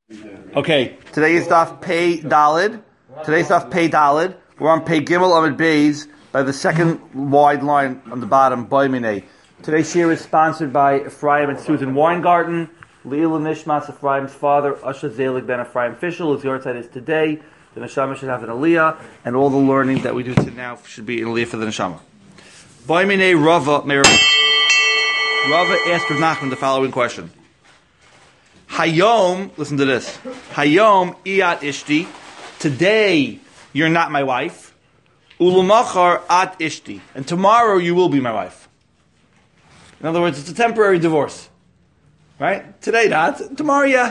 Okay, today is Daf Pei Dalid. Today's Daf Pei Dalid. We're on Pei Gimel Amid Beis by the second wide line on the bottom, Boimine. Today's shir is sponsored by Ephraim and Susan Weingarten. Leila Nishmas, Ephraim's father, Usher Zelig ben Ephraim Fischel. His yahrzeit is today. The neshama should have an aliyah, and all the learning that we do to now should be an aliyah for the neshama. Boimine Rava asked Rav Nachman the following question. Hayom, listen to this. Hayom iat ishti. Today you're not my wife. Ulumachar at ishti. And tomorrow you will be my wife. In other words, it's a temporary divorce. Right? Today not. Tomorrow, yeah.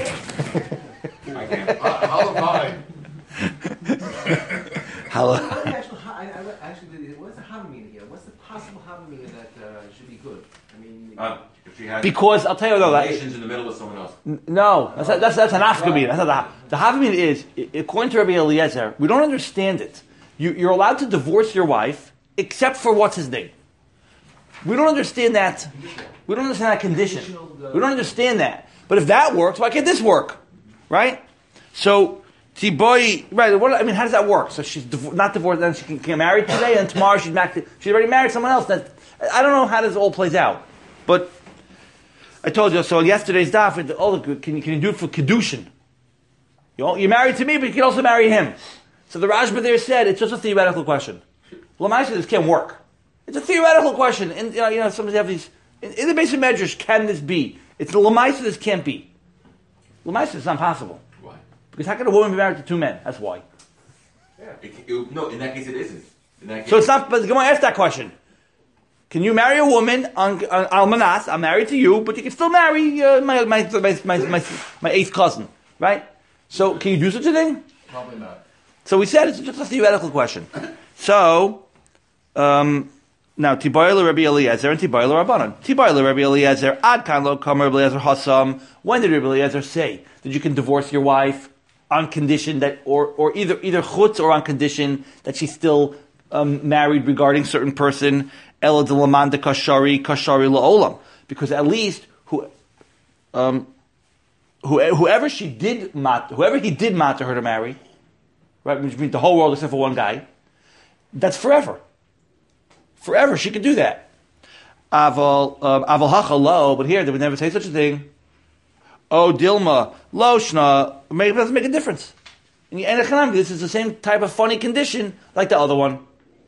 Actually, what's the Havamina here? What's the possible Havamina that should be good? I mean, if she has because I'll tell you though, relations in the middle with someone else. No, that's an Afkamina. That's not the Havamina is, according to Rabbi Eliezer, we don't understand it. You're allowed to divorce your wife except for what's his name. We don't understand that. We don't understand that condition. We don't understand that. But if that works, why can't this work? Right? So, Tiboy, right? I mean, how does that work? So she's not divorced, then she can get married today, and tomorrow she's already married someone else. I don't know how this all plays out. But I told you, so yesterday's daf, can you do it for Kedushin? You're married to me, but you can also marry him. So the Rashba there said, it's just a theoretical question. Well, actually, this can't work. It's a theoretical question. And, sometimes you have these, in the basic measures, can this be? It's the Lamaisa, this can't be. Lamaisa, it's not possible. Why? Because how can a woman be married to two men? That's why. Yeah. No, in that case it isn't. In that case, So it's not, but come on, ask that question. Can you marry a woman on Almanas? I'm married to you, but you can still marry my eighth cousin, right? So can you do such a thing? probably not. So we said it's just a theoretical question. So, now, Tibayla Rabbi Eliezer and Tibayla Rabbanan. Tibayla Rabbi Eliezer, Ad Kan Lo Kam Rabbi Eliezer Hasam. When did Rabbi Eliezer say that you can divorce your wife on condition that, or either chutz or on condition that she's still married regarding certain person? Ela de Laman de Kashari La'olam. Because at least whoever he did matter her to marry, right, which means the whole world except for one guy, that's forever. Forever, she could do that. Aval hacha lo, but here they would never say such a thing. Oh, Dilma, lo shna, it doesn't make a difference. And this is the same type of funny condition like the other one.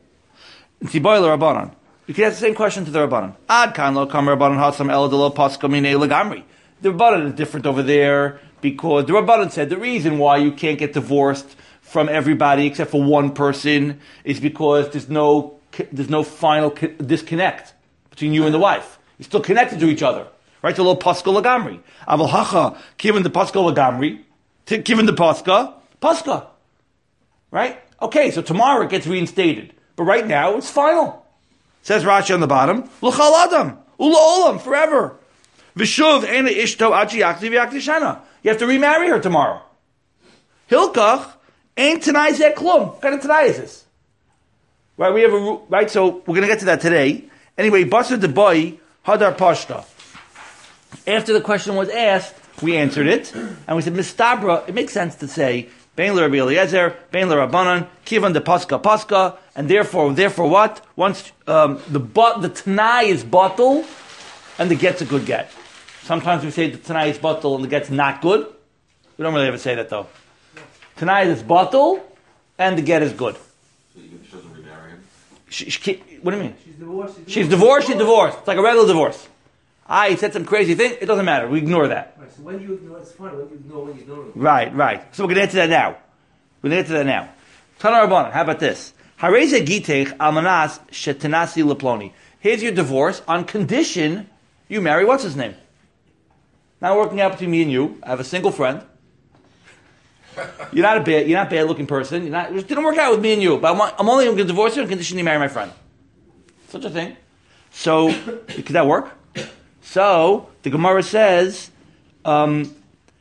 Tiboy Rabbanan. You can ask the same question to the Rabbanan. Ad kan lo kam Rabbanan hasam el de lo paska mine legamri. The Rabbanan is different over there because the Rabbanan said the reason why you can't get divorced from everybody except for one person is because there's no final disconnect between you and the wife. You're still connected to each other. Right? The little paska lagamri. Aval hacha, given the paska lagamri, given the paska. Right? Okay, so tomorrow it gets reinstated. But right now, it's final. Says Rashi on the bottom, l'chal adam, ula olam, forever. V'shuv ena ishto achi yakti v'yakti shana. You have to remarry her tomorrow. Hilkach, ain't tanai zeh klum. What kind of tanai is this? Right, we have right, so we're going to get to that today. Anyway, Basar de Boy, Hadar Pashta. After the question was asked, we answered it, and we said, Mistabra, it makes sense to say, Bein Rabbi Eliezer, Bein Rabbanan, Kivan de Paska, and therefore what? Once the Tanai is bottle, and the get's a good get. Sometimes we say the Tanai is bottle and the get's not good. We don't really ever say that though. Tanai is bottle, and the get is good. she doesn't remarry him. What do you mean? She's divorced. She's divorced. It's like a regular divorce. He said some crazy thing. It doesn't matter. We ignore that. Right, so when you ignore, it's fine. When you ignore it. Right. So we're going to answer that now. Tana Rabbanan, how about this? Hareze gitech almanas shetanasi leploni. Here's your divorce on condition you marry what's his name. Now working out between me and you. I have a single friend. You're not bad looking person. It just didn't work out with me and you. But I'm only going to divorce you on condition you marry my friend. Such a thing. So, could that work? So, the Gemara says, Hareze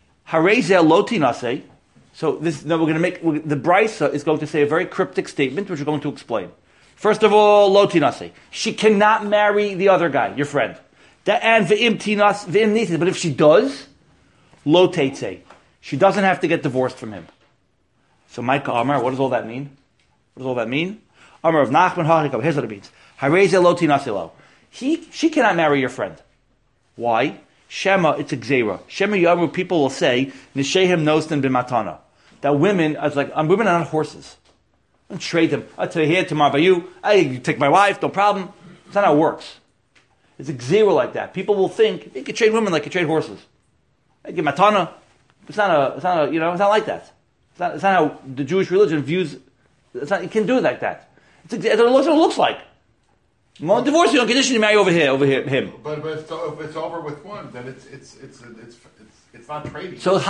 lotinase. So the Brisa is going to say a very cryptic statement, which we're going to explain. First of all, lotinase. She cannot marry the other guy, your friend. And but if she does, lo teitze. she doesn't have to get divorced from him. So Micah Amar, what does all that mean? What does all that mean? Amar of Nachman Hachikam, here's what it means. Hareze lo tinasilo. She cannot marry your friend. Why? Shema, it's a gzeira. Shema Yamru, people will say, Nishehem Nostin b'matana. That women, women are not horses. Don't trade them. I'll tell you here, tomorrow by you. You take my wife, no problem. That's not how it works. It's a gzeira like that. People will think, you can trade women like you trade horses. I give matana. It's not like that. It's not how the Jewish religion views, you can't do it like that. It's what it looks like. Divorce you on condition you marry over him. But if it's over with one, then it's not trading. So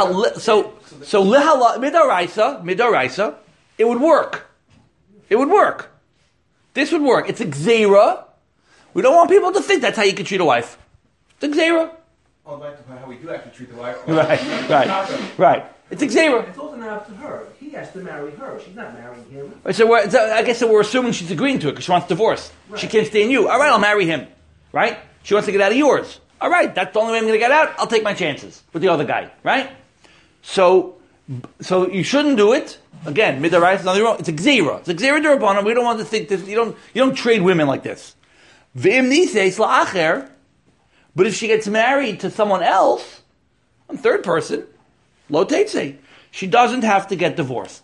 midoraisa, it would work. It would work. This would work. It's a gzeira. We don't want people to think that's how you can treat a wife. It's a gzeira. Oh, back to how we do actually treat the wife. Right. It's a gzeira. It's also not up to her. He has to marry her. She's not marrying him. So I guess we're assuming she's agreeing to it because she wants divorce. Right. She can't stay in you. All right, I'll marry him. Right? She wants to get out of yours. All right, that's the only way I'm going to get out. I'll take my chances with the other guy. Right? So you shouldn't do it. Again, midarais, nothing wrong. It's a gzeira. It's a gzeira d'Rabbanan. We don't want to think this. You don't trade women like this. V'im niseis la'acher. But if she gets married to someone else, a third person, lo teitze, she doesn't have to get divorced.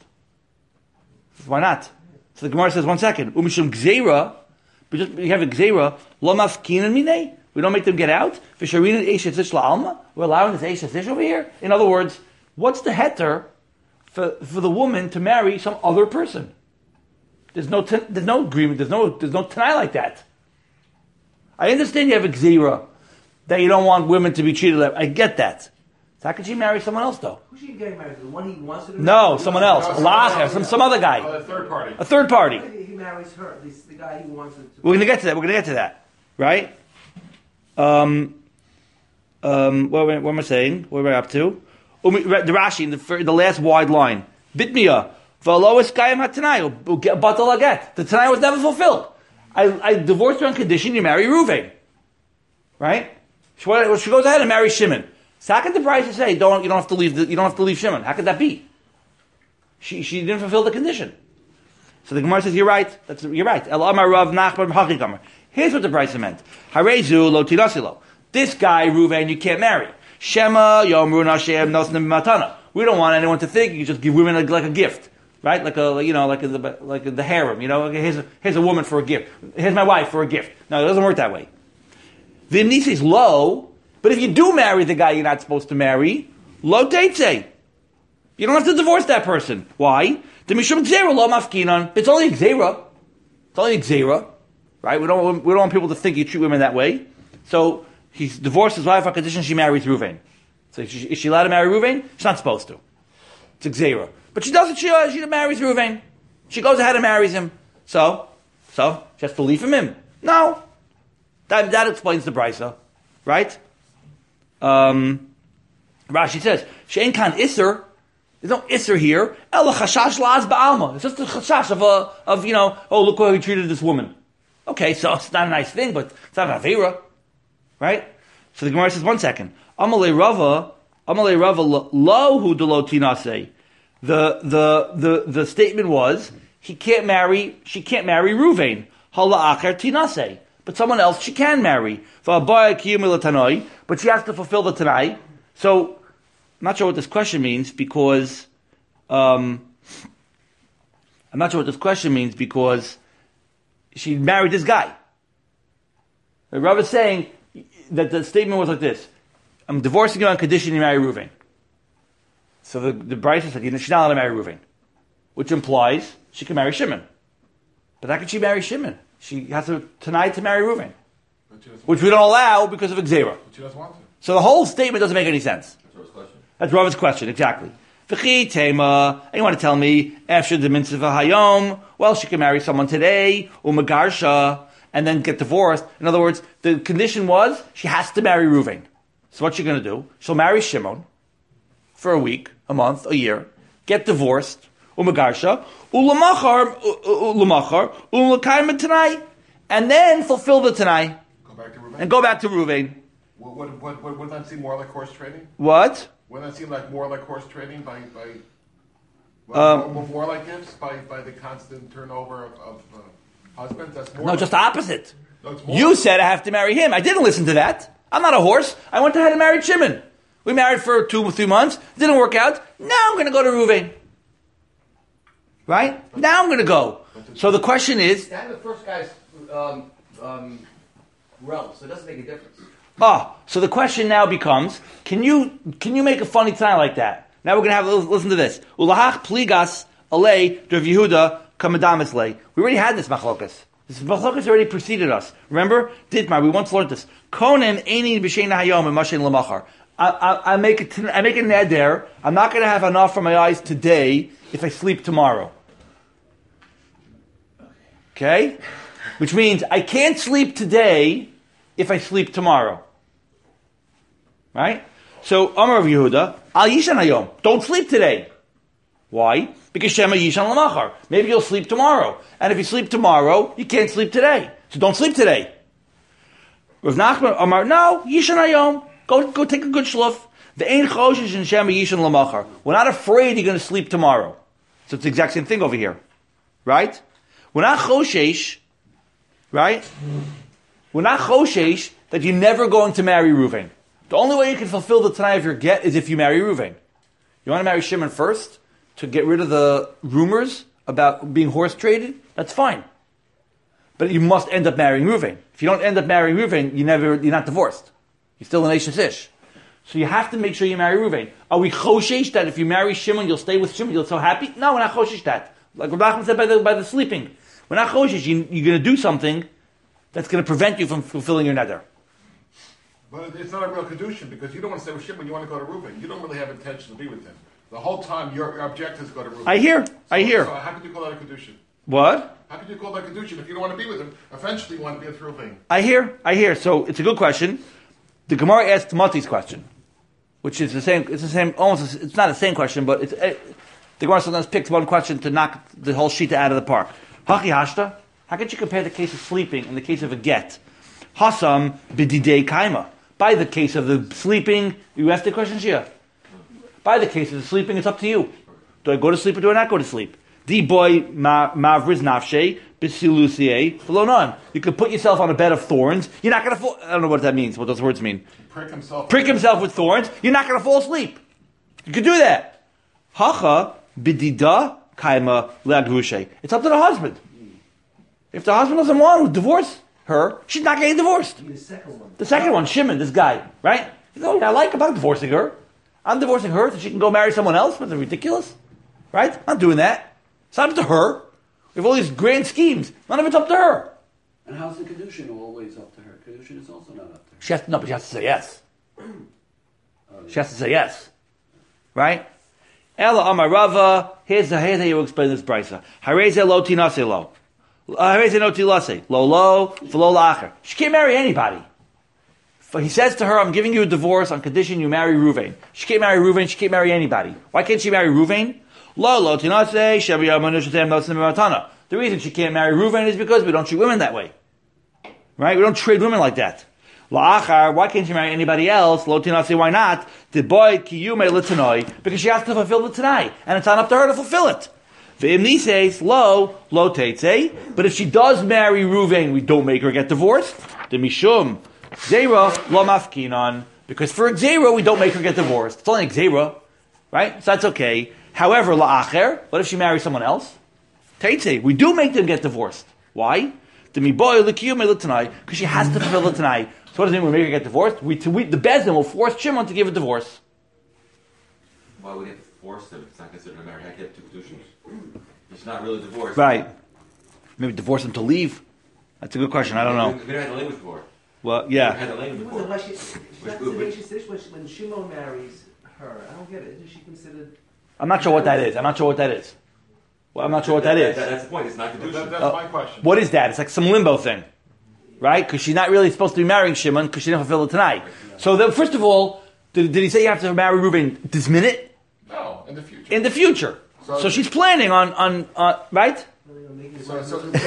Why not? So the Gemara says, 1 second. Umishum gzeira, but just you have a gzeira, lo mafkinan minei. We don't make them get out. V'sharina eishes ish la'alma. We're allowing this eishes ish over here. In other words, what's the heter for the woman to marry some other person? There's no agreement. There's no tanai like that. I understand you have a gzeira that you don't want women to be treated like. I get that. So how can she marry someone else, though? Who's she getting married to? The one he wants to do? No, someone else. Some other guy. A third party. A third party. He marries her. The guy he wants to. We're going to get to that. Right? What am I saying? What am I up to? The Rashi, the last wide line. Bitmiya. V'alois kayim hatanai. Batal aget. The tanai was never fulfilled. I divorced her on condition you marry Reuven. Right? She goes ahead and marries Shimon. So how could the Brisa say you don't have to leave Shimon? How could that be? She didn't fulfill the condition. So the Gemara says you're right. You're right. El Amar Rav Nachman Hachikamer. Here's what the Brisa meant. Harezu lo tirasilo. This guy Reuven you can't marry. Shema yomru nashem nosnim matana. We don't want anyone to think you just give women like a gift, right? Like the harem. Here's a woman for a gift. Here's my wife for a gift. No, it doesn't work that way. V'imnisa is low, but if you do marry the guy you're not supposed to marry, lo teitze. You don't have to divorce that person. Why? The mishum gzeira lo mafkinan. It's only a gzeira. It's only a gzeira, right? We don't want people to think you treat women that way. So he divorced his wife on condition she marries Reuven. So is she allowed to marry Reuven? She's not supposed to. It's a gzeira. But she doesn't. She marries Reuven. She goes ahead and marries him. So she has to leave him. No. That explains the Brisa, right? Rashi says, "She'en kan iser." There's no iser here. Ela chashash la'az ba'alma. It's just a chashash of look how he treated this woman. Okay, so it's not a nice thing, but it's not an avera, right? So the Gemara says, 1 second. Amalei Rava lo hu delo tinase. The statement was she can't marry Reuven. Hala acher tinase. But someone else she can marry. But she has to fulfill the Tanai. So, I'm not sure what this question means because she married this guy. The Rav is saying that the statement was like this: I'm divorcing you on condition you marry Reuven. So the Brisa said she's not allowed to marry Reuven, which implies she can marry Shimon. But how can she marry Shimon? She has to tonight to marry Reuven, which we don't allow because of Gzeira. But she doesn't want to. So the whole statement doesn't make any sense. That's Rav's question. That's Rav's question, exactly. V'chi tema, and you want to tell me, after the mitzvah hayom, well, she can marry someone today, umagarsha, and then get divorced. In other words, the condition was, she has to marry Reuven. So what's she going to do? She'll marry Shimon for a week, a month, a year, get divorced, umagarsha, ulamachar, tanai, and then fulfill the tanai. Go back to Reuven? And go back to Reuven. Wouldn't that seem more like horse trading? What? Wouldn't that seem like more like horse trading more like gifts by the constant turnover of husbands? That's more. No, just the opposite. No, it's more. You said I have to marry him. I didn't listen to that. I'm not a horse. I went ahead and married Shimon. We married for 2 or 3 months. Didn't work out. Now I'm going to go to Reuven. Right? Now I'm going to go. So the question is... I'm the first guy's realm, so it doesn't make a difference. So the question now becomes, can you make a funny time like that? Now we're going to listen to this. Ulahach pligas alei Rav Yehuda kamadamis lei. We already had this machlokas. This machlokas already preceded us. Remember? Ditmar, we once learned this. Konen eini b'shein hayom and mashin lamachar. I make a neder. I'm not going to have enough for my eyes today if I sleep tomorrow. Okay? Which means I can't sleep today if I sleep tomorrow. Right? So, Amar of Yehuda, Al Yishan Hayom. Don't sleep today. Why? Because Shema Yishan Lamachar. Maybe you'll sleep tomorrow. And if you sleep tomorrow, you can't sleep today. So don't sleep today. Rav Nachman Amar, no, Yishan Hayom. Go take a good shluf. The Ein Choshesh and Shema Yishan Lamachar. We're not afraid you're going to sleep tomorrow. So it's the exact same thing over here. Right? We're not Choshesh. Right? We're not Choshesh that you're never going to marry Reuven. The only way you can fulfill the Tanai of your get is if you marry Reuven. You want to marry Shimon first to get rid of the rumors about being horse traded? That's fine. But you must end up marrying Reuven. If you don't end up marrying Reuven, you're not divorced. You're still an Ashes Ish. So you have to make sure you marry Reuven. Are we choshesh that if you marry Shimon, you'll stay with Shimon, you'll be so happy? No, we're not choshesh that. Like Rabbi Nachman said by the sleeping. We're not choshesh. You're going to do something that's going to prevent you from fulfilling your neder. But it's not a real kedushin because you don't want to stay with Shimon. You want to go to Reuven. You don't really have intention to be with him. The whole time your objective is to go to Reuven. I hear. So how could you call that a kedushin? What? How could you call that kedushin if you don't want to be with him? Eventually, you want to be with Reuven. I hear. So it's a good question. The Gemara asked Mati's question, which is the same. It's the same. Almost. It's not the same question, but the Gemara sometimes picks one question to knock the whole shita out of the park. Hachi hashta. How could you compare the case of sleeping and the case of a get? Hasam b'didei kaima. By the case of the sleeping, you asked the question, Shia. By the case of the sleeping, it's up to you. Do I go to sleep or do I not go to sleep? Di boy mavriz nafshe b'silusiye v'lonon. You could put yourself on a bed of thorns. You're not going to fall. I don't know what that means. What those words mean. Prick himself with thorns. You're not going to fall asleep. You could do that. Hacha b'dida kaima le'agrushe. It's up to the husband. If the husband doesn't want to divorce her, she's not getting divorced. The second one, Shimon, this guy, right? I'm not divorcing her. I'm divorcing her so she can go marry someone else. That's ridiculous, right? I'm not doing that. It's not up to her. We have all these grand schemes. None of it's up to her. And how's the kedushin always up to her? Kedushin is also not up to her. But she has to say yes. She has to say yes, right? Ella Amar Rava. Here's how you explain this brisa. Hareze lo tinase lo. She can't marry anybody. He says to her, I'm giving you a divorce on condition you marry Reuven. She can't marry Reuven, she can't marry anybody. Why can't she marry Reuven? The reason she can't marry Reuven is because we don't treat women that way. Right? We don't trade women like that. Why can't she marry anybody else? Why not? Because she has to fulfill the Tanai. And it's not up to her to fulfill it. V'imni says lo teitze. But if she does marry Reuven, we don't make her get divorced. The mishum zera lo mafkinon. Because for zera we don't make her get divorced. It's only zera, right? So that's okay. However, la'acher. What if she marries someone else? Teitze. We do make them get divorced. Why? The miboy l'kiyum l'tanai. Because she has to fulfill the tanai. So what does it mean? We make her get divorced. The Bezdin will force Shimon to give a divorce. Why would they have to force them? It's not considered a marriage. I have two kedushin. It's not really divorce. Right. Maybe divorce them to leave. That's a good question. I don't know. We don't have the language before. Well, yeah. We had the language before. When Shimon marries her, I don't get it. Is she considered? I'm not sure what that is. Well, I'm not sure what that is. That's the point. It's not kedushin. That's my question. What is that? It's like some limbo thing. Right? Because she's not really supposed to be marrying Shimon because she didn't fulfill it tonight. So then, first of all, did he say you have to marry Reuben this minute? No, in the future. In the future. So she's planning on right? So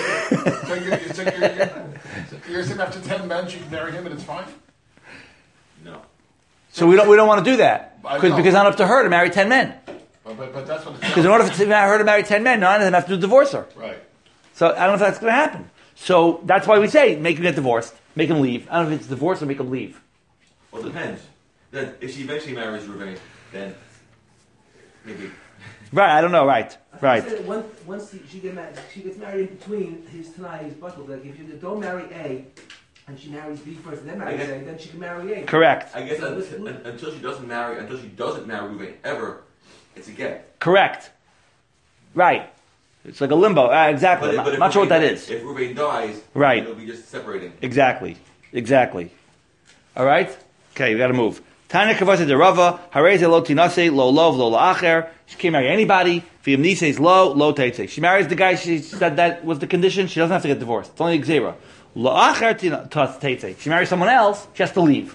you're saying after 10 men she can marry him and it's fine? No. So we don't want to do that. Because it's not up to her to marry 10 men. But that's what. Because in order for her to marry 10 men, none of them have to divorce her. Right. So I don't know if that's going to happen. So that's why we say make him get divorced, make him leave. I don't know if it's divorce or make him leave. Well, it depends. Then, if she eventually marries Ruvain, then maybe. Right, I don't know. Right. Once she gets married in between his Tanai and his Batal. Like if you don't marry A, and she marries B first, and then marries A, then she can marry A. Correct. I guess until she doesn't marry Ruvain ever, it's a get. Correct. Right. It's like a limbo. Exactly. But I'm not sure what that is. If Ruvain dies, Right. it'll be just separating. Exactly. All right? Okay, we got to move. Tanya kavasa de Rava, hareze lo tinase, lo lov, lo la'acher. She can't marry anybody. V'im nises lo, lo teitze. She marries the guy, she said that was the condition, she doesn't have to get divorced. It's only gzera. La'acher teitze. She marries someone else, she has to leave.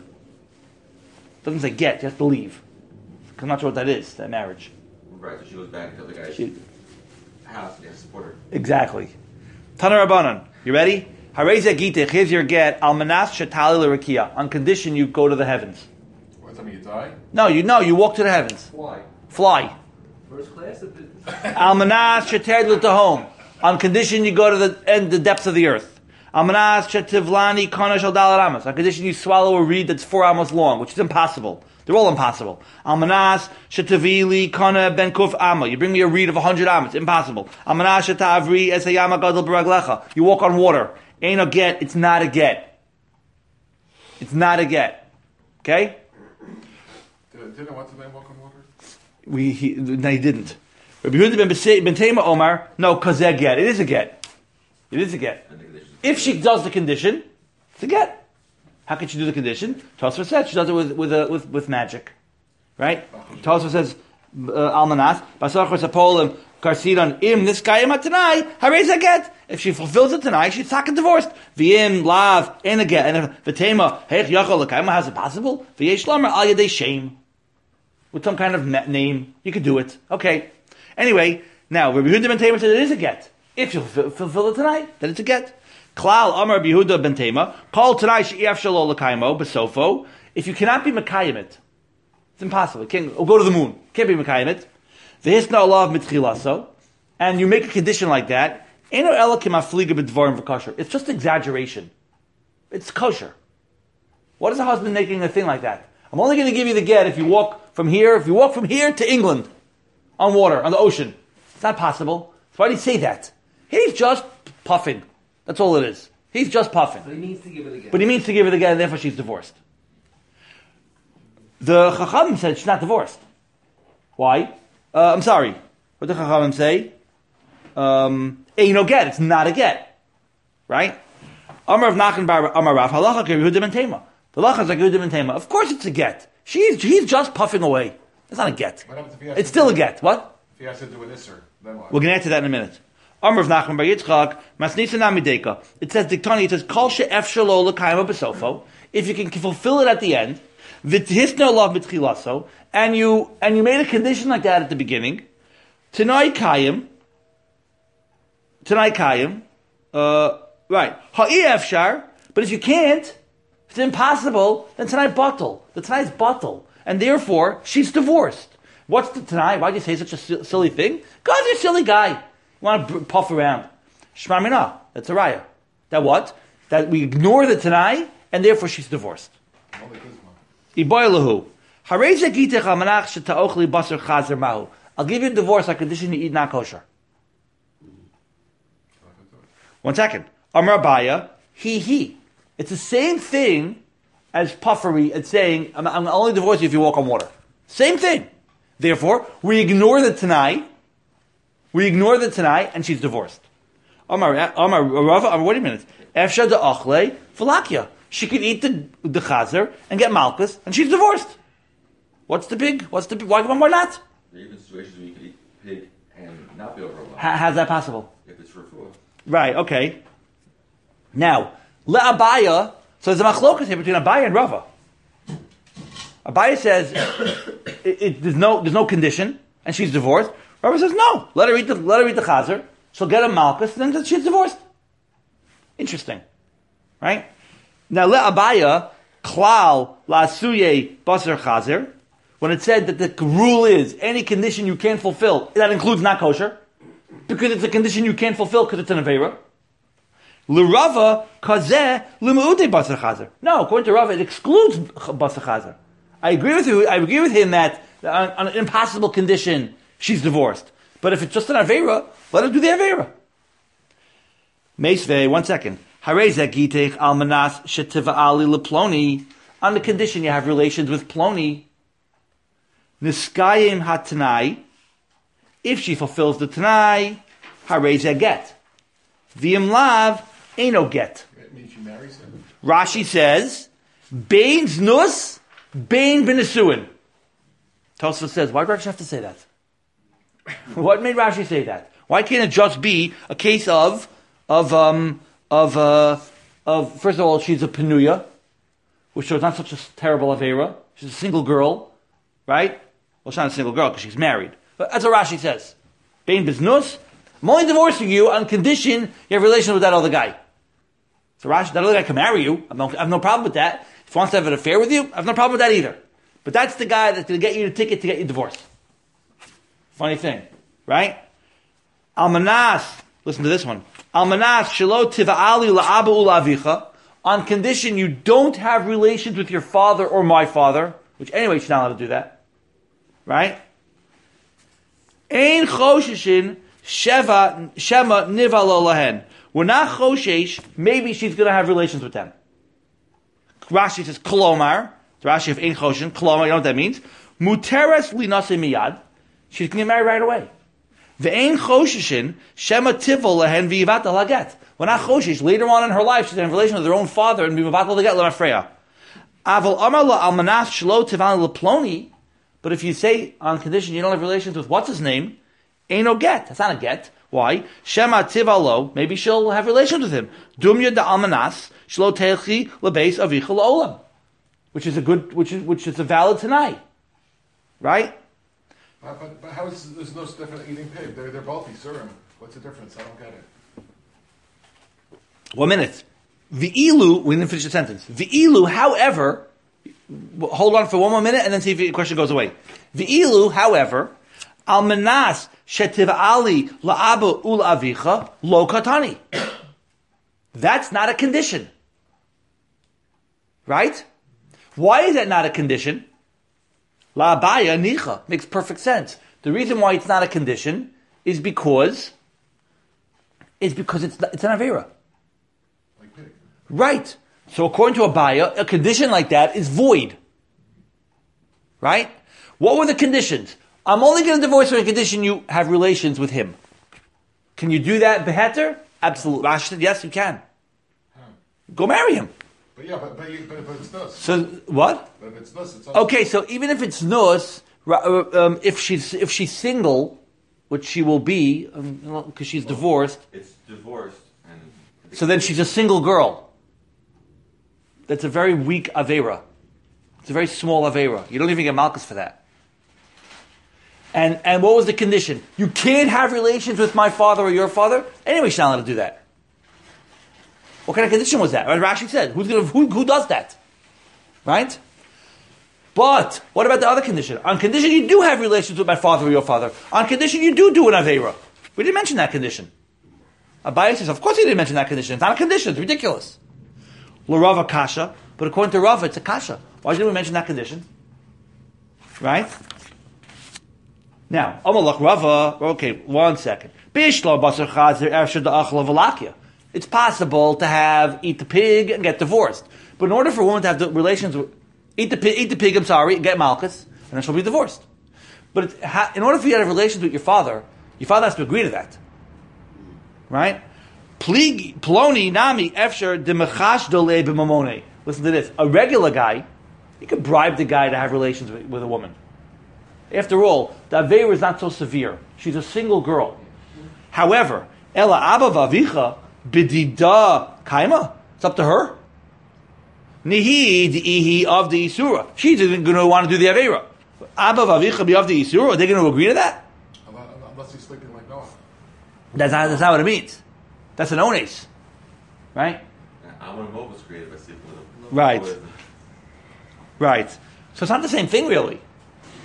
It doesn't say get, she has to leave. I'm not sure what that is, that marriage. Right, so she goes back into the guy's house and he has to support her. Exactly. Tana Rabbanan, you ready? Hareze gitech, here's your get, almanas shetali l'rakia. On condition you go to the heavens. What, tell me you die? No, you walk to the heavens. Why? Fly. First class? Almanas sheter to home. On condition you go to the depths of the earth. Almanas shetivlani kana shel daled amos. On condition you swallow a reed that's 4 amos long, which is impossible. They're all impossible. Almanas shetivili kana ben kuf amma. You bring me a reed of 100 amos. Impossible. Almanas shetavri esayama gadol baraglecha. You walk on water. Ain't a get. It's not a get. It's not a get. Okay? Didn't I want to walk on water? No, he didn't. Rabbi Yehuda ben Tema Omar, no, because they're get. It is a get. It is a get. If she does the condition, it's a get. How can she do the condition? Tosfos said she does it with magic, right? Tosfos says almanas basachos apolim karsidon im this guy matanai harez a get. If she fulfills it tonight, she's talking divorced. V'im lav and a get. And if v'tema heich yachol l'kaima, how's it possible? V'yesh lamer al yadei shame. With some kind of name, you could do it. Okay. Anyway, now Rabbi Yehuda ben Tema said it is a get. If you fulfill it tonight, then it's a get. Klal Amar Rabbi Yehuda ben Tema, call tonight she'ef shelo l'kaimo besofo. If you cannot be mekayim it, it's impossible. You can't go to the moon. Can't be mekayim it. V'hisna olav mitchilaso, and you make a condition like that. Eno ela kimafliga b'dvarim v'kosher. It's just exaggeration. It's kosher. What is a husband making a thing like that? I'm only going to give you the get if you walk from here. If you walk from here to England, on water, on the ocean, it's not possible. So why did he say that? He's just puffing. That's all it is. He's just puffing. So he means to give it again. But he means to give it again, and therefore she's divorced. The Chachamim said she's not divorced. Why? I'm sorry. What did the Chachamim say? Ain't no get. It's not a get. Right? Amar of Nachman bar Amar Rav halacha Yehuda ben Tema. The halacha is like Yehuda ben Tema. Of course it's a get. He's just puffing away. It's not a get. It's still a get. What? If he has to do with this, then what? We're going to answer that in a minute. Amar of Nachman bar Yitzchak, Masnisa Namideka. It says, Diktani, it says, Kol she'ef shelo l'kaima b'sofo. If you can fulfill it at the end, v'thisno lav mitchilaso, and you made a condition like that at the beginning, Tanai kayim, right. Ha'i efshar, but if you can't, if it's impossible, then tonight bottle. The tonight's bottle. And therefore, she's divorced. What's the tonight? Why do you say such a silly thing? God, you're a silly guy. You want to puff around. Shema Minah. That's a raya. That what? That we ignore the tonight, and therefore she's divorced. Iboilahu. I'll give you a divorce on condition you eat not kosher. 1 second. Amar Abaya, he. It's the same thing as puffery and saying, I'm only divorce you if you walk on water. Same thing. Therefore, we ignore the Tanai, and she's divorced. Amar Rava, wait a minute. Efsha de achle, Valakia. She could eat the chazer and get malchus, and she's divorced. Why not? There are even situations where you could eat pig and not be over a while. How's that possible? If it's for food. Right, okay. Now, le'abaya, so there's a machlokas here between Abaya and Rava. Abaya says there's no condition, and she's divorced. Rava says no. Let her eat the chazer. She'll get a malchus, and then she's divorced. Interesting, right? Now le'abaya klal la'asuye basar chazer. when it said that the rule is any condition you can't fulfill, that includes not kosher, because it's a condition you can't fulfill because it's an Aveira. L'Rava kazeh l'me'ute basar chazer. No, according to Rava, it excludes basar chazer. I agree with you. I agree with him that on an impossible condition she's divorced. But if it's just an Aveira, let her do the Aveira. Meisvei, 1 second. Harezeh gitech almanas shetiva ali leploni. On the condition you have relations with Ploni. Niskayim hatanai. If she fulfills the tanai, harezeh get. V'im lav, ain't get. It means she marries him. Rashi says, Bein znus, bein b'nesuin. Tosfos says, why did Rashi have to say that? What made Rashi say that? Why can't it just be a case of first of all, she's a penuya, which shows not such a terrible avera. She's a single girl, right? Well, she's not a single girl because she's married. But that's what Rashi says. Bein b'znus, I'm only divorcing you on condition you have a relation with that other guy. So Rashi, that other guy can marry you. I have no problem with that. If he wants to have an affair with you, I have no problem with that either. But that's the guy that's going to get you the ticket to get you divorced. Funny thing, right? Almanas, listen to this one. Almanas shelo tiva'ali la'aba u'la'avicha, on condition you don't have relations with your father or my father, which anyway she's not allowed to do that. Right? Ein choshishin shema nivalo lahen. We're not choshesh, maybe she's going to have relations with them. Rashi says, kolomar, the Rashi of Ein Choshin, kolomar, you know what that means? Muteres linase miyad, she's going to get married right away. Ve'ein choshishin, shema tivol lahen v'yivat alaget. We're not choshesh, later on in her life, she's going to have a relation with her own father and be mivat alaget lemafreya. Aval amar la almanas shelo tivan leploni, but if you say on condition you don't have relations with what's his name, ain't no get. That's not a get. Why? Shema tivalo. Maybe she'll have relations with him. Dumya da almanas shlo techi lebeis avicha laolam, which is a good, which is a valid tanai, right? But how is there's no different eating pig? They're both Yisurim. What's the difference? I don't get it. 1 minute. V'ilu. We didn't finish the sentence. V'ilu. However, hold on for 1 more minute and then see if the question goes away. V'ilu. However, almanas shetivali la'aba ul'avicha lo katani. That's not a condition. Right? Why is that not a condition? La'abaya nicha. Makes perfect sense. The reason why it's not a condition is because it's an avera. Like pig. Right. So according to Abaya, a condition like that is void. Right? What were the conditions? I'm only going to divorce you on condition you have relations with him. Can you do that beheter? Absolutely. Rashi said, yes, you can. Go marry him. But yeah, but it's nus. So, what? But if it's nus, it's also... Okay, so even if it's nus, if she's single, which she will be, because she's divorced. It's divorced, and So then she's a single girl. That's a very weak avera. It's a very small avera. You don't even get malchus for that. And what was the condition? You can't have relations with my father or your father? Anyway, she's not allowed to do that. What kind of condition was that? Rashi said, who does that? Right? But, what about the other condition? On condition you do have relations with my father or your father. On condition you do an avera. We didn't mention that condition. Abaye says, of course he didn't mention that condition. It's not a condition, it's ridiculous. L'Rava kasha, but according to Rava, it's a kasha. Why didn't we mention that condition? Right? Now, Amalach Rava, okay, 1 second. Bishlo basar chazer ershad achla v'lakia. It's possible to eat the pig and get divorced. But in order for a woman to have the relations with, eat the pig, and get malchus, and then she'll be divorced. But in order for you to have relations with your father has to agree to that. Right? Ploni nami efsher demechash dole b'mamone. Listen to this. A regular guy, he could bribe the guy to have relations with a woman. After all, the avera is not so severe. She's a single girl. However, ela abba vavicha b'dida kaima. It's up to her. Nihi di'ihi of the isura. She's going to want to do the avera. Abba vavicha be of the isura. Are they going to agree to that? Unless he's sleeping like Noah. That's not what it means. That's an ones, right? Amon was created by sleeping with him. Right. Right. So it's not the same thing, really.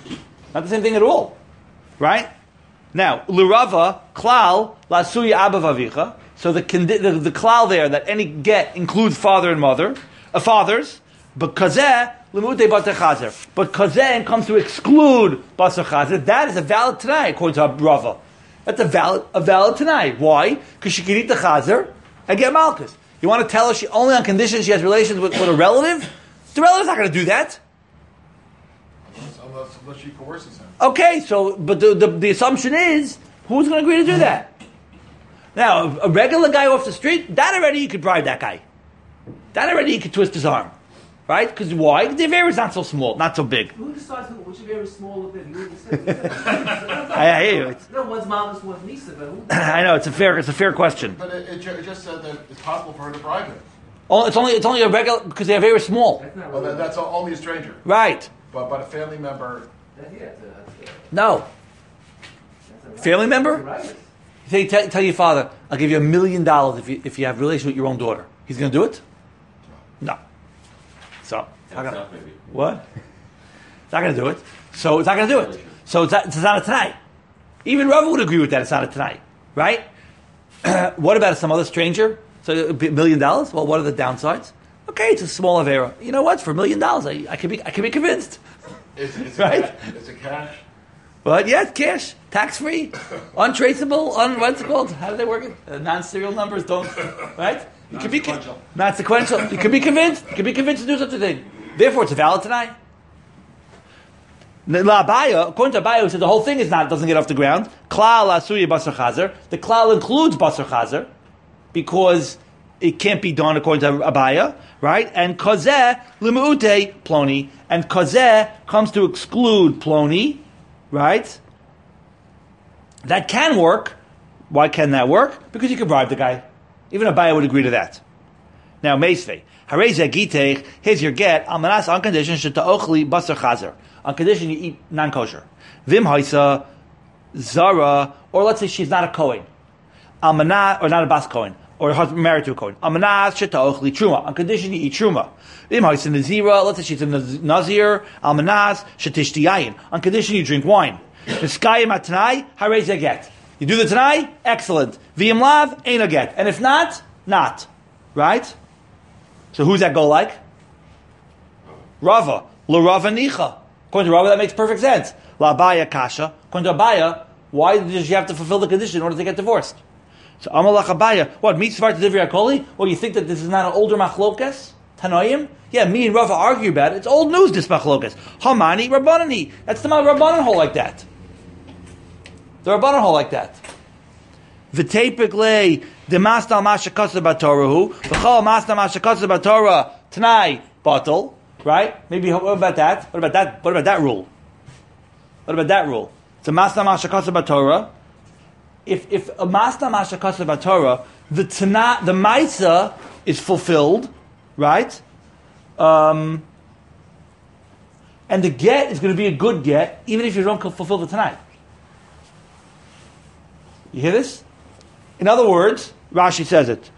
Not the same thing at all. Right? Now, L'Rava, Klal, Lasuya Abba Vavicha. So the klal there, that any get includes father and mother, fathers, but kazeh, lemute basar chazer. But kazeh comes to exclude basar chazer. That is a valid tanai, according to Rava. That's a valid tanai. Why? Because she can eat the chazer and get malchus. You want to tell her she only on condition she has relations with a relative? The relative's not going to do that. Unless she coerces him. Okay, so, but the assumption is, who's going to agree to do that? Now, a regular guy off the street, that already you could bribe that guy. That already you could twist his arm. Right? Because why? The Avera is not so small, not so big. Who decides which Avera is small or big? I hear you. No, one's Malchus, one's Nisa, but who? I know, it's a fair question. But it just said that it's possible for her to bribe him. Oh, it's only a regular, because the Avera is small. That's not Well, really. that's only a stranger. Right. But a family member. No. Family member? Right. Tell your father, I'll give you $1 million if you have a relation with your own daughter. He's going to do it? No. So, Maybe. what? It's not going to do it. So it's not going to do it. So it's not a tonight. Even Rava would agree with that. It's not a tonight, right? What about some other stranger? So $1 million. Well, what are the downsides? Okay, it's a small avera. You know what? For $1 million, I can be convinced. It's Right? It's a cash. But yeah, it's cash, tax free, untraceable, what's it called? How do they work it? Non-serial numbers don't, right? You can be not sequential. You can be convinced. You can be convinced to do such a thing. Therefore, it's a valid tonight. La Abaya, according to Abaya, who said the whole thing doesn't get off the ground. Klal asuya basar chazer. The klal includes basar chazer because it can't be done according to Abaya, right? And kozeh limuute ploni, and kozeh comes to exclude ploni, right? That can work. Why can that work? Because you can bribe the guy. Even Abaya would agree to that. Now, Meisvei. Harezeh gitech, here's your get, almanas on condition, sheta'ochli basar chazer. On condition you eat non-kosher. Vim haisa, zara, or let's say she's not a Kohen. Almanah, or not a Bas Kohen, or married to a Kohen. Almanas sheta'ochli truma. On condition you eat truma. Vim haisa nazira, let's say she's a nazir. Almanas shetishtiyayin. On condition you drink wine. Niskayim atanai, harezeh get. You do the tanai, excellent. V'im lav, ain't a get. And if not, not. Right? So who's that go like? Rava. L'Rava nicha. According to Rava, that makes perfect sense. La Abaya kasha. According to Abaya, why does she have to fulfill the condition in order to get divorced? So Amalach Abaya. What, mitzvah to divrei akoli? Well, you think that this is not an older machlokes? Tanoim? Yeah, me and Rava argue about it. It's old news, this machlokes. Hamani, Rabbanani. That's the Rabbanan hole like that. The Rabbanan hole like that. V'teipiklei demastal mashakasa batorahu v'chol mastal mashakasa batorah tanai batal. Right? Maybe what about that? What about that? What about that rule? What about that rule? It's a mastal mashakasa batorah. If a mastal mashakasa batorah, the maisa is fulfilled, right? And the get is going to be a good get, even if you don't fulfill the tanai. You hear this? In other words, Rashi says it.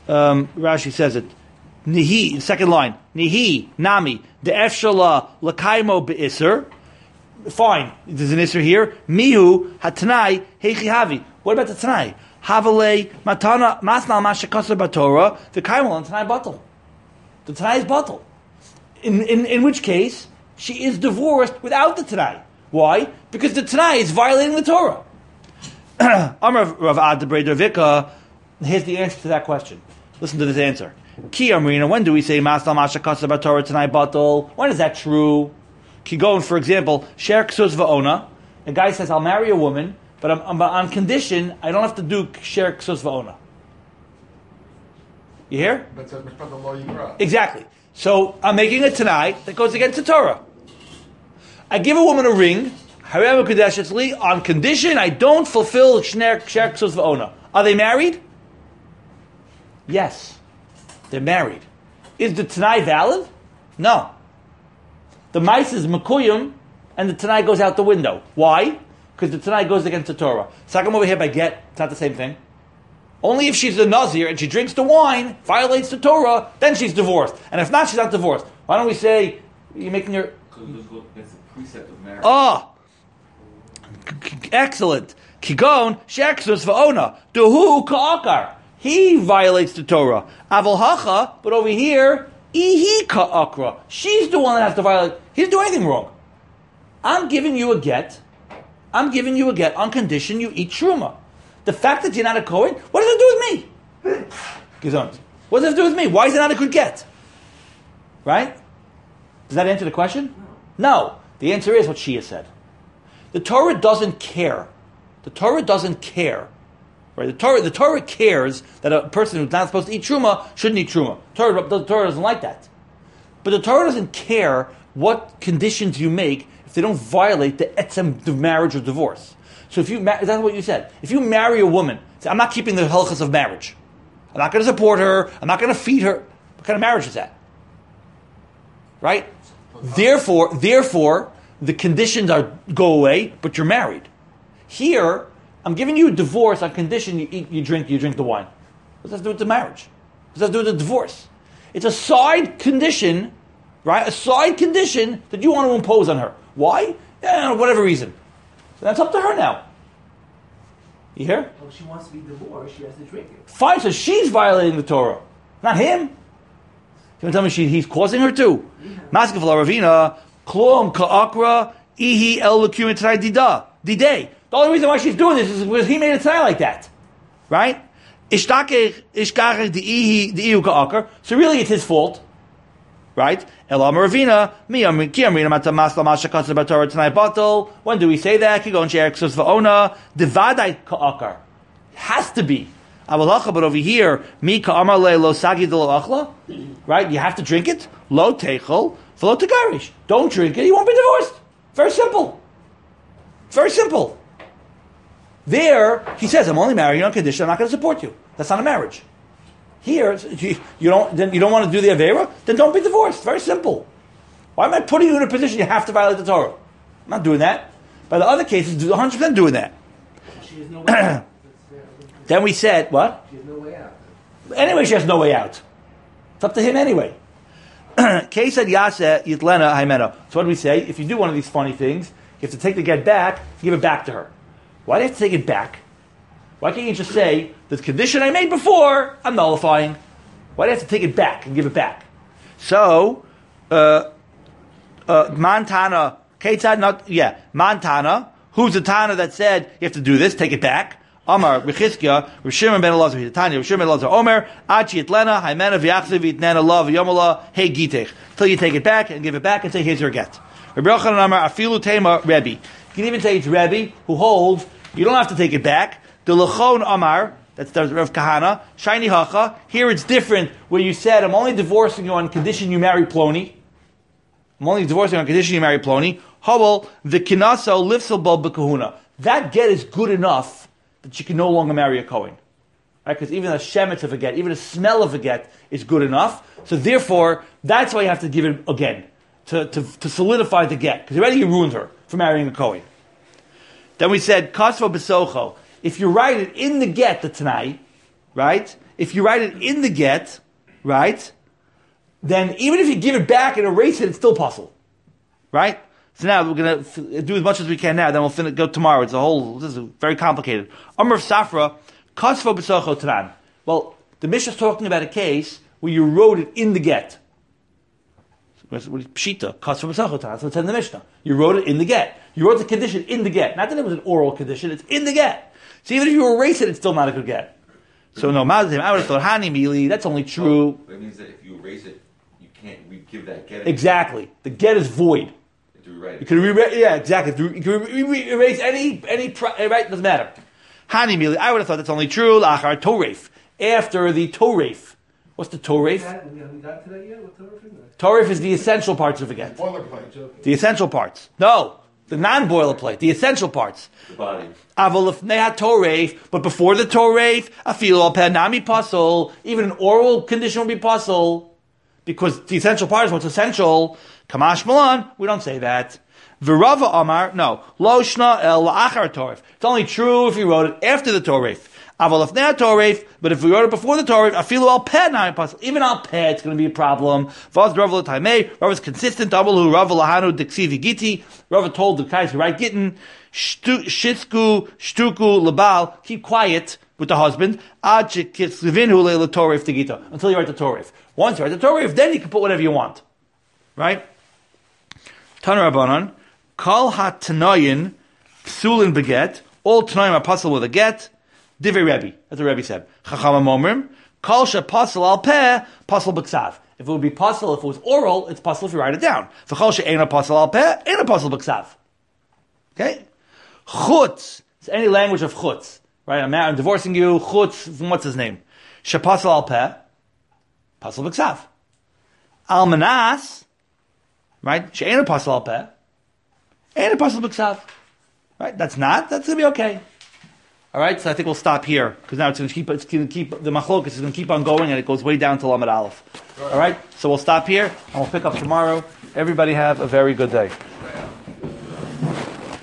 Nihi, second line. Nihi, nami, the efshala lakaimo be'isr. Fine. There's an isr here. Mihu, hatanai, heichi havi. What about the tanai? Havale, matana, masnal mashakasa batorah, the kaimel and tanai batal. The tanai is batal. In which case, she is divorced without the tanai. Why? Because the tanai is violating the Torah. Amar Rav Ad Vika. Here's the answer to that question. Listen to this answer. Ki Amrina, when do we say Masal Mashakasa Batorah Tanai Batal? When is that true? Kigon, for example, Sher Ksus Va'ona. A guy says, I'll marry a woman, but I'm on condition I don't have to do Sher Ksus Va'ona. You hear? That's the law you brought. Exactly. So I'm making a Tanai that goes against the Torah. I give a woman a ring, however Kadeshli, on condition I don't fulfill Sher Ksus Va'ona. Are they married? Yes. They're married. Is the Tanai valid? No. The mice is Makuyum, and the Tanai goes out the window. Why? Because the Tanai goes against the Torah. So I come over here by get, it's not the same thing. Only if she's a Nazir and she drinks the wine, violates the Torah, then she's divorced. And if not, she's not divorced. Why don't we say, you're making your... Because it's a precept of marriage. Excellent. Kigon sheksus va'ona. Duhu ka'akar. He violates the Torah. Aval hacha, but over here, ihi ka'akra. She's the one that has to violate. He didn't do anything wrong. I'm giving you a get on condition you eat truma. The fact that you're not a Kohen, what does it do with me? Gesund. What does it do with me? Why is it not a good get? Right? Does that answer the question? No. The answer is what Shia said. The Torah doesn't care. The Torah doesn't care. Right? The Torah cares that a person who's not supposed to eat truma shouldn't eat truma. The Torah doesn't like that. But the Torah doesn't care what conditions you make if they don't violate the etzem of marriage or divorce. So if you that's what you said. If you marry a woman, say, I'm not keeping the halachas of marriage. I'm not going to support her. I'm not going to feed her. What kind of marriage is that? Right? Therefore, the conditions go away, but you're married. Here, I'm giving you a divorce on condition you eat, you drink the wine. What does that do with the marriage? What does that do with the divorce? It's a side condition, right? A side condition that you want to impose on her. Why? Whatever reason. So that's up to her now. You hear? Well, if she wants to be divorced, she has to drink it. Fine, so she's violating the Torah, not him. You want to tell me he's causing her to? Maskef Ravina, Klum Ka'akra, Ihi El Lukumin Tzai Didei. The only reason why she's doing this is because he made it sound like that. Right? Ishkachech Di'ihu Ka'akar. So really it's his fault. Right? Elam Ravina, when do we say that? Kigon She'erksus Va'ona, Devadai Ka'akar. Has to be. But over here, Mi Ka'amar Le Lo Sagi De Lo Achla. Right? You have to drink it. Lo Techel, V'lo Tegarish. Don't drink it, you won't be divorced. Very simple. Very simple. There, he says, I'm only marrying you on condition I'm not going to support you. That's not a marriage. Here, you don't want to do the Avera? Then don't be divorced. Very simple. Why am I putting you in a position you have to violate the Torah? I'm not doing that. By the other cases, 100% doing that. She has no way out. Then we said, what? She has no way out. Anyway, she has no way out. It's up to him anyway. Kesed Yaseh Yitlena Haimena. So what do we say? If you do one of these funny things, you have to take the get back, give it back to her. Why do you have to take it back? Why can't you just say, the condition I made before, I'm nullifying? Why do you have to take it back and give it back? So, Montana, Montana, who's the Tana that said, you have to do this, take it back? Amar, Rechizkia, Rishimon ben Elazar, Tanya, Rishimon ben Elazar, Omer, Achi Yitlena, Haimena, V'yachziv, Yitnena, Lav, Yomala, Hey Gitech. Till you take it back and give it back and say, here's your get. Rabbi Yochanan Amar, Afilu Tema, Rebbe. You can even say it's Rebbe who holds, you don't have to take it back. The Lechon Amar, that's Rav Kahana, Shiny Hacha. Here it's different, where you said, I'm only divorcing you on condition you marry Ploni. I'm only divorcing you on condition you marry Ploni. Hobel, the Kinaso Lifsel Bal B'Kahuna. That get is good enough that you can no longer marry a Kohen. Right? Because even a shemetz of a get, even a smell of a get is good enough. So therefore, that's why you have to give it again, to solidify the get. Because already you ruined her for marrying a Kohen. Then we said, Kasva B'Socho. If you write it in the get, the Tanai, right? If you write it in the get, right? Then even if you give it back and erase it, it's still possible. Right? So now we're going to do as much as we can now, then we'll go tomorrow. This is very complicated. Amr of Safra, Kasvo B'Socho Tanan. Well, the Mishnah is talking about a case where you wrote it in the get. Pshita, Kasvo B'Socho Tanan. That's what's in the Mishnah. You wrote it in the get. You wrote the condition in the get. Not that it was an oral condition, it's in the get. So even if you erase it, it's still not a good get. So no, Mazim, I would have thought, Hani Mili, that's only true. It means that if you erase it, you can't re-give that get. Exactly. The get is void. To rewrite it. You can rewrite, yeah, exactly. You can erase any, right, doesn't matter. Hani Mili, I would have thought that's only true, Lachar Toref. After the Toref. What's the Toref? We got to that yet? What Toref is that? Toref is the essential parts of a get. Boilerplate. The essential parts. No. The non-boilerplate, the essential parts. The body. But before the Toref, afilo penami pasol, even an oral condition will be pasol, because the essential part is what's essential. Kamash Malan, we don't say that. Virava Amar, no. Lo shna el la'achar torif. It's only true if you wrote it after the torif. Aval lefnei torif, but if we wrote it before the torif, afilu al peh now impossible. Even al peh, it's going to be a problem. Vaz Rav l'taimei, Rav is consistent. Avalu Rav lahanu diksivi giti. Rav told the guys who write gittin, shitsku, shtuku, labal, keep quiet with the husband, until you write the torif. Once you write the torif, then you can put whatever you want. Right? Taner Rabbanan, kol ha-tanoyin psulin beget, all tanoyim are possible with a get, divrei Rebbe. That's what Rebbe said. Chacham omrim, kol she-pasal al peh, pasal b'ksav. If it would be pasal, if it was oral, it's pasal if you write it down. V'chol she-eina pasal al peh, eina pasal b'ksav. Okay? Chutz, it's any language of chutz. Right? I'm divorcing you, chutz, from what's his name? She-pasal al peh, pasal b'ksav. Almanas, right? She'ena pasal al peh, ain't a pasal b'ksav. Right? That's going to be okay. Alright, so I think we'll stop here, because now it's going to keep, the machlokas is going to keep on going, and it goes way down to Lamed Aleph. Alright, so we'll stop here, and we'll pick up tomorrow. Everybody have a very good day.